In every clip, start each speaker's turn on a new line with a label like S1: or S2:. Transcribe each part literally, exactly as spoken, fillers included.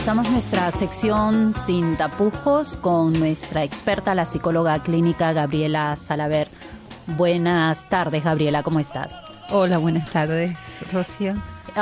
S1: Comenzamos nuestra sección Sin Tapujos con nuestra experta, la psicóloga clínica Gabriela Salaver. Buenas tardes, Gabriela, ¿cómo estás?
S2: Hola, buenas tardes, Rocío.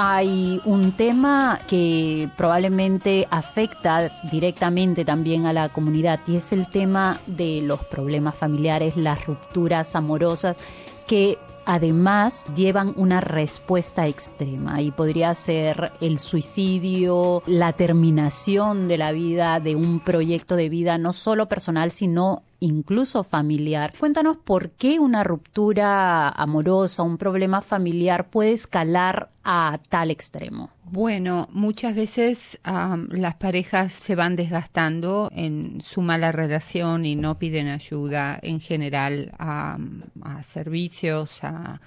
S1: Hay un tema que probablemente afecta directamente también a la comunidad y es el tema de los problemas familiares, las rupturas amorosas que además llevan una respuesta extrema y podría ser el suicidio, la terminación de la vida, de un proyecto de vida no solo personal sino incluso familiar. Cuéntanos por qué una ruptura amorosa, un problema familiar puede escalar a tal extremo.
S2: Bueno, muchas veces um, las parejas se van desgastando en su mala relación y no piden ayuda en general a, a servicios, a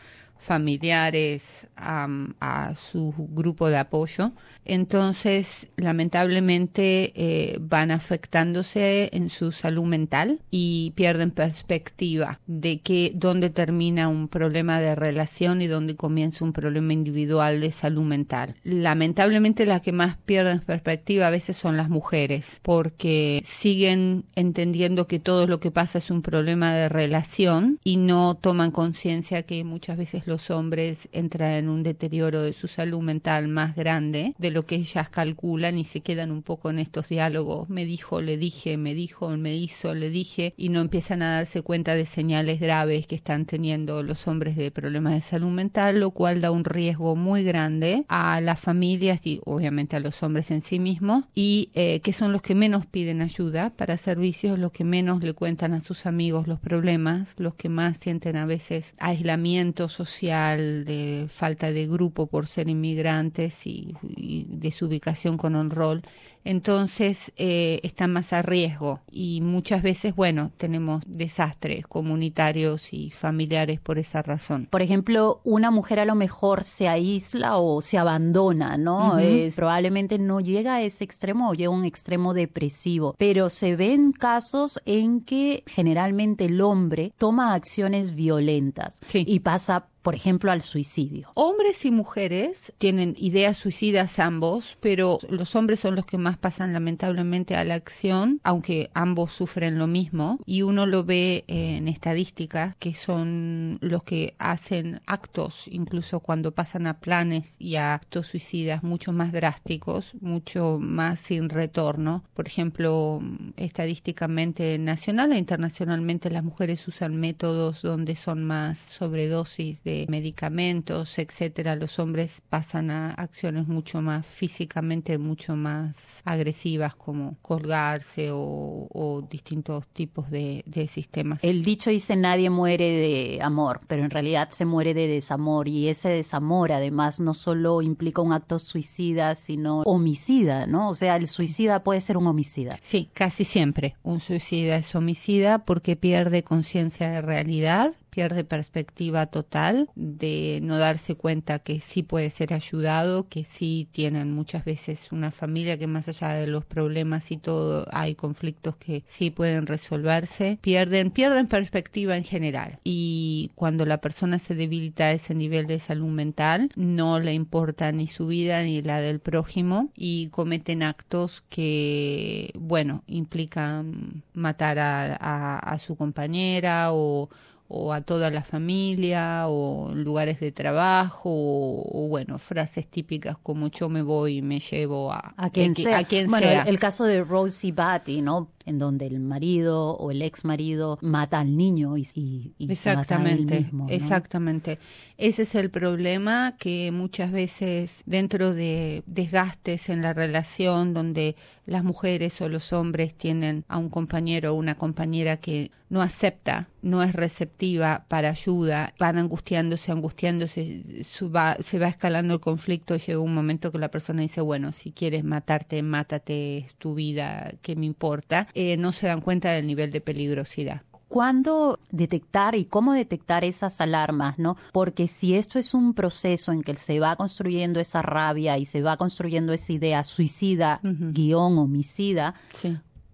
S2: familiares, a, a su grupo de apoyo. Entonces, lamentablemente, eh, van afectándose en su salud mental y pierden perspectiva de que dónde termina un problema de relación y dónde comienza un problema individual de salud mental. Lamentablemente, las que más pierden perspectiva a veces son las mujeres, porque siguen entendiendo que todo lo que pasa es un problema de relación y no toman conciencia que muchas veces los hombres entran en un deterioro de su salud mental más grande de lo que ellas calculan y se quedan un poco en estos diálogos. Me dijo, le dije, me dijo, me hizo, le dije, y no empiezan a darse cuenta de señales graves que están teniendo los hombres de problemas de salud mental, lo cual da un riesgo muy grande a las familias y obviamente a los hombres en sí mismos, y eh, que son los que menos piden ayuda para servicios, los que menos le cuentan a sus amigos los problemas, los que más sienten a veces aislamiento social, de falta de grupo por ser inmigrantes y, y desubicación con un rol. Entonces eh, están más a riesgo y muchas veces, bueno, tenemos desastres comunitarios y familiares por esa razón.
S1: Por ejemplo, una mujer a lo mejor se aísla o se abandona, ¿no? Uh-huh. Es, probablemente no llega a ese extremo o llega a un extremo depresivo, pero se ven casos en que generalmente el hombre toma acciones violentas sí. y pasa, por ejemplo, al suicidio.
S2: Hombres y mujeres tienen ideas suicidas ambos, pero los hombres son los que más pasan lamentablemente a la acción, aunque ambos sufren lo mismo, y uno lo ve en estadísticas que son los que hacen actos, incluso cuando pasan a planes y a actos suicidas mucho más drásticos, mucho más sin retorno. Por ejemplo, estadísticamente nacional e internacionalmente las mujeres usan métodos donde son más sobredosis de de medicamentos, etcétera. Los hombres pasan a acciones mucho más físicamente, mucho más agresivas, como colgarse o, o distintos tipos de, de sistemas.
S1: El dicho dice nadie muere de amor, pero en realidad se muere de desamor, y ese desamor además no solo implica un acto suicida, sino homicida, ¿no? O sea, el suicida sí. puede ser un homicida.
S2: Sí, casi siempre. Un suicida es homicida porque pierde conciencia de realidad, pierde perspectiva total de no darse cuenta que sí puede ser ayudado, que sí tienen muchas veces una familia que más allá de los problemas y todo hay conflictos que sí pueden resolverse, pierden, pierden perspectiva en general, y cuando la persona se debilita a ese nivel de salud mental no le importa ni su vida ni la del prójimo y cometen actos que, bueno, implican matar a, a, a su compañera o o a toda la familia, o en lugares de trabajo, o, o bueno, frases típicas como yo me voy y me llevo a,
S1: a quien
S2: a,
S1: sea.
S2: A quien
S1: bueno,
S2: sea.
S1: El, el caso de Rosie Batty, ¿no? En donde el marido o el ex marido mata al niño y, y, y se mata a él mismo, ¿no?
S2: Exactamente. Ese es el problema, que muchas veces dentro de desgastes en la relación donde las mujeres o los hombres tienen a un compañero o una compañera que no acepta, no es receptiva para ayuda, van angustiándose, angustiándose, su va, se va escalando el conflicto y llega un momento que la persona dice, bueno, si quieres matarte, mátate, es tu vida, ¿qué me importa? Eh, no se dan cuenta del nivel de peligrosidad.
S1: ¿Cuándo detectar y cómo detectar esas alarmas, no? Porque si esto es un proceso en que se va construyendo esa rabia y se va construyendo esa idea suicida, uh-huh. guión homicida, sí.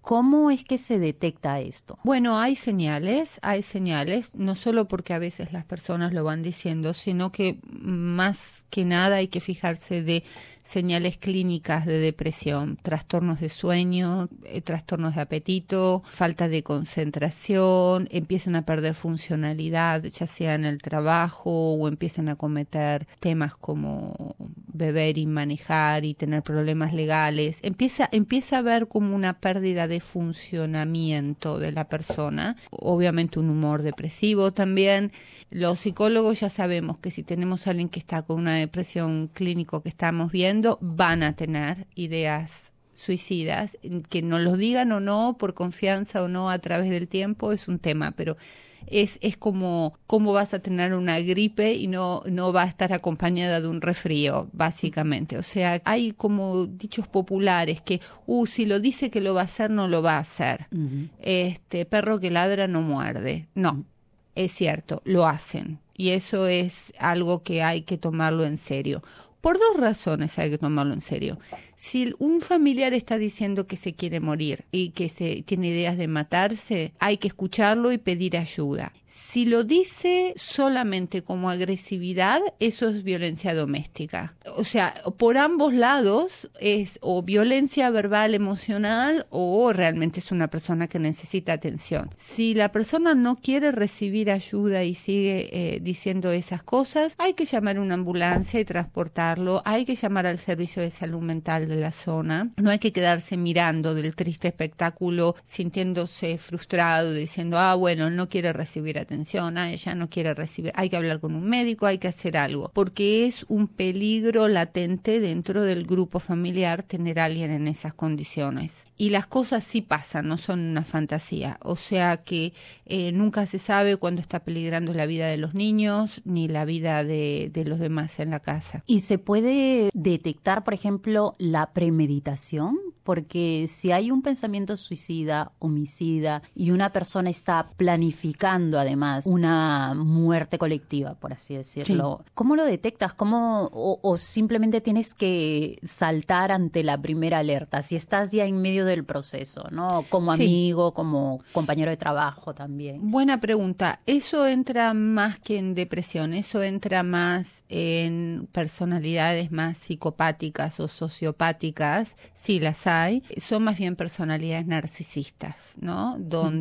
S1: ¿Cómo es que se detecta esto?
S2: Bueno, hay señales, hay señales, no solo porque a veces las personas lo van diciendo, sino que más que nada hay que fijarse de señales clínicas de depresión, trastornos de sueño, eh, trastornos de apetito, falta de concentración, empiezan a perder funcionalidad, ya sea en el trabajo o empiezan a cometer temas como beber y manejar y tener problemas legales. Empieza, empieza a haber como una pérdida de funcionamiento de la persona, obviamente un humor depresivo también. Los psicólogos ya sabemos que si tenemos a alguien que está con una depresión clínico que estamos viendo, van a tener ideas suicidas, que nos lo digan o no, por confianza o no a través del tiempo, es un tema, pero es, es como cómo vas a tener una gripe y no, no va a estar acompañada de un resfrío, básicamente. O sea, hay como dichos populares que, uh, si lo dice que lo va a hacer, no lo va a hacer. Uh-huh. Este, perro que ladra no muerde. No, es cierto, lo hacen. Y eso es algo que hay que tomarlo en serio. Por dos razones hay que tomarlo en serio. Si un familiar está diciendo que se quiere morir y que se tiene ideas de matarse, hay que escucharlo y pedir ayuda. Si lo dice solamente como agresividad, eso es violencia doméstica. O sea, por ambos lados es o violencia verbal, emocional, o realmente es una persona que necesita atención. Si la persona no quiere recibir ayuda y sigue eh, diciendo esas cosas, hay que llamar a una ambulancia y transportarlo. Hay que llamar al servicio de salud mental de la zona. No hay que quedarse mirando del triste espectáculo, sintiéndose frustrado, diciendo, ah, bueno, él no quiere recibir atención, ah, ella no quiere recibir. Hay que hablar con un médico, hay que hacer algo, porque es un peligro latente dentro del grupo familiar tener a alguien en esas condiciones. Y las cosas sí pasan, no son una fantasía. O sea que eh, nunca se sabe cuándo está peligrando la vida de los niños ni la vida de, de los demás en la casa.
S1: ¿Y se puede detectar, por ejemplo, la premeditación? Porque si hay un pensamiento suicida, homicida, y una persona está planificando además una muerte colectiva, por así decirlo, sí. ¿Cómo lo detectas? ¿Cómo, o, o simplemente tienes que saltar ante la primera alerta? Si estás ya en medio del proceso, ¿no? Como sí. amigo, como compañero de trabajo también.
S2: Buena pregunta. Eso entra más que en depresión, eso entra más en personalidades más psicopáticas o sociopáticas, sí las hay. Son más bien personalidades narcisistas, ¿no?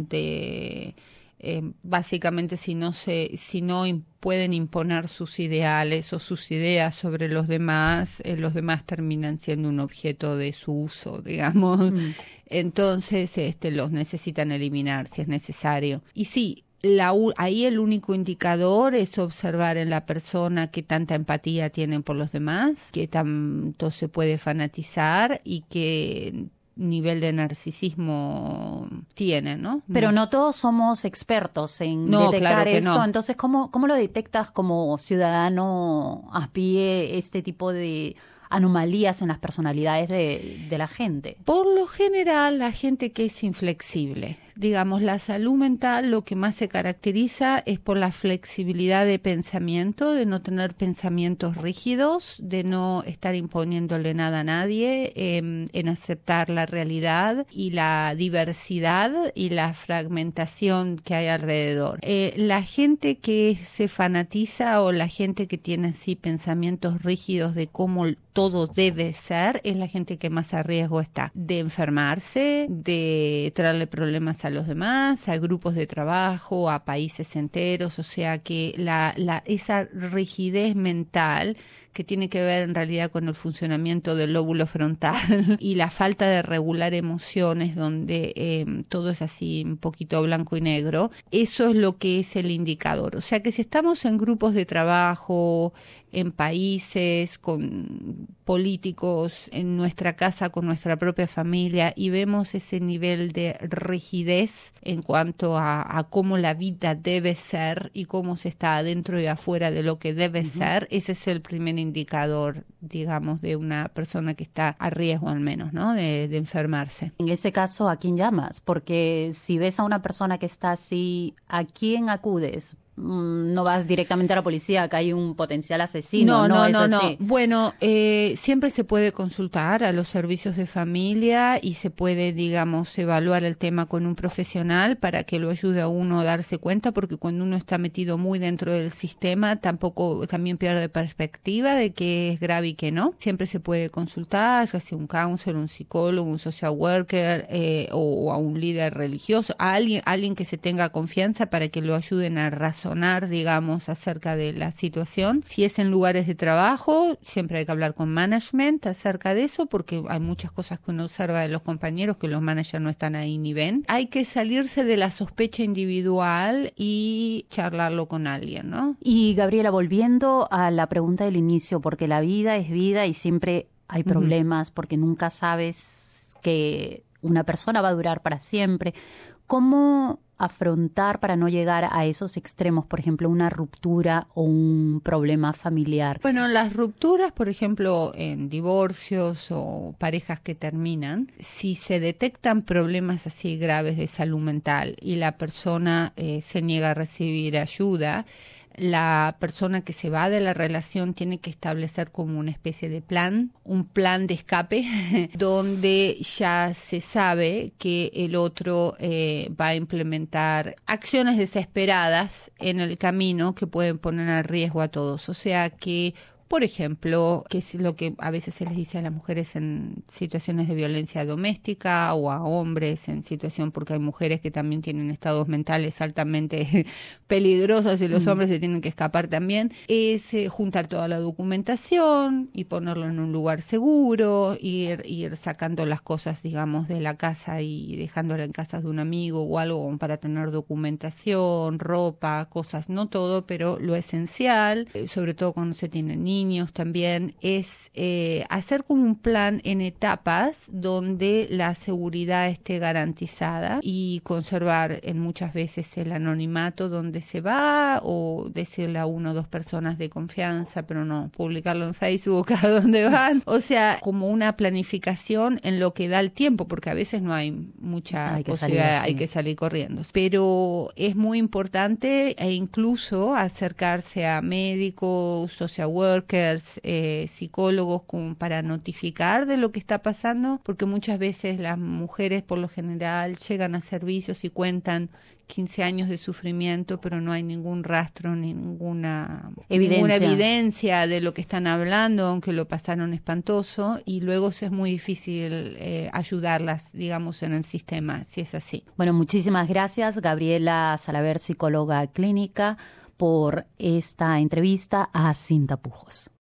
S2: Donde eh, básicamente si no se, si no imp- pueden imponer sus ideales o sus ideas sobre los demás, eh, los demás terminan siendo un objeto de su uso, digamos. Mm. Entonces, este, los necesitan eliminar si es necesario. Y sí. La, ahí el único indicador es observar en la persona qué tanta empatía tienen por los demás, qué tanto se puede fanatizar y qué nivel de narcisismo tiene, ¿no?
S1: Pero no todos somos expertos en
S2: no,
S1: detectar
S2: claro que
S1: esto,
S2: no.
S1: Entonces, ¿cómo, ¿cómo lo detectas como ciudadano a pie este tipo de anomalías en las personalidades de, de la gente?
S2: Por lo general, la gente que es inflexible. Digamos, la salud mental lo que más se caracteriza es por la flexibilidad de pensamiento, de no tener pensamientos rígidos, de no estar imponiéndole nada a nadie, eh, en aceptar la realidad y la diversidad y la fragmentación que hay alrededor. Eh, la gente que se fanatiza o la gente que tiene así pensamientos rígidos de cómo todo debe ser, es la gente que más a riesgo está de enfermarse, de traerle problemas a los demás, a grupos de trabajo, a países enteros. O sea que la, la, esa rigidez mental que tiene que ver en realidad con el funcionamiento del lóbulo frontal y la falta de regular emociones donde eh, todo es así un poquito blanco y negro, eso es lo que es el indicador. O sea que si estamos en grupos de trabajo, en países, con políticos, en nuestra casa, con nuestra propia familia, y vemos ese nivel de rigidez en cuanto a, a cómo la vida debe ser y cómo se está adentro y afuera de lo que debe uh-huh. ser, ese es el primer indicador, digamos, de una persona que está a riesgo al menos, ¿no? De, de enfermarse.
S1: En ese caso, ¿a quién llamas? Porque si ves a una persona que está así, ¿a quién acudes? no vas directamente a la policía, acá hay un potencial asesino.
S2: No, no,
S1: no,
S2: no,
S1: es así.
S2: no. Bueno, eh, siempre se puede consultar a los servicios de familia y se puede, digamos, evaluar el tema con un profesional para que lo ayude a uno a darse cuenta, porque cuando uno está metido muy dentro del sistema, tampoco, también pierde perspectiva de que es grave y que no. Siempre se puede consultar, ya sea un counselor, un psicólogo, un social worker eh, o, o a un líder religioso, a alguien, alguien que se tenga confianza para que lo ayuden a razonar, digamos, acerca de la situación. Si es en lugares de trabajo, siempre hay que hablar con management acerca de eso, porque hay muchas cosas que uno observa de los compañeros que los managers no están ahí ni ven. Hay que salirse de la sospecha individual y charlarlo con alguien, ¿no?
S1: Y Gabriela, volviendo a la pregunta del inicio, porque la vida es vida y siempre hay problemas, uh-huh. porque nunca sabes que una persona va a durar para siempre. ¿Cómo afrontar para no llegar a esos extremos, por ejemplo, una ruptura o un problema familiar?
S2: Bueno, las rupturas, por ejemplo, en divorcios o parejas que terminan, si se detectan problemas así graves de salud mental y la persona eh, se niega a recibir ayuda, la persona que se va de la relación tiene que establecer como una especie de plan, un plan de escape, donde ya se sabe que el otro eh, va a implementar acciones desesperadas en el camino que pueden poner a riesgo a todos. O sea que, por ejemplo, que es lo que a veces se les dice a las mujeres en situaciones de violencia doméstica o a hombres en situación, porque hay mujeres que también tienen estados mentales altamente peligrosos y los mm. hombres se tienen que escapar también, es eh, juntar toda la documentación y ponerlo en un lugar seguro, ir, ir sacando las cosas, digamos, de la casa y dejándola en casa de un amigo o algo para tener documentación, ropa, cosas, no todo, pero lo esencial, eh, sobre todo cuando se tienen niños, niños también, es eh, hacer como un plan en etapas donde la seguridad esté garantizada y conservar en muchas veces el anonimato donde se va, o decirle a uno o dos personas de confianza, pero no publicarlo en Facebook a dónde van. O sea, como una planificación en lo que da el tiempo, porque a veces no hay mucha
S1: hay
S2: posibilidad,
S1: salir,
S2: hay que salir corriendo. Pero es muy importante e incluso acercarse a médicos, social workers, Eh, psicólogos, como para notificar de lo que está pasando, porque muchas veces las mujeres por lo general llegan a servicios y cuentan quince años de sufrimiento, pero no hay ningún rastro, ninguna evidencia. ninguna evidencia de lo que están hablando, aunque lo pasaron espantoso, y luego es muy difícil eh, ayudarlas, digamos, en el sistema, si es así.
S1: Bueno, muchísimas gracias, Gabriela Salaver, psicóloga clínica, por esta entrevista a Sin Tapujos.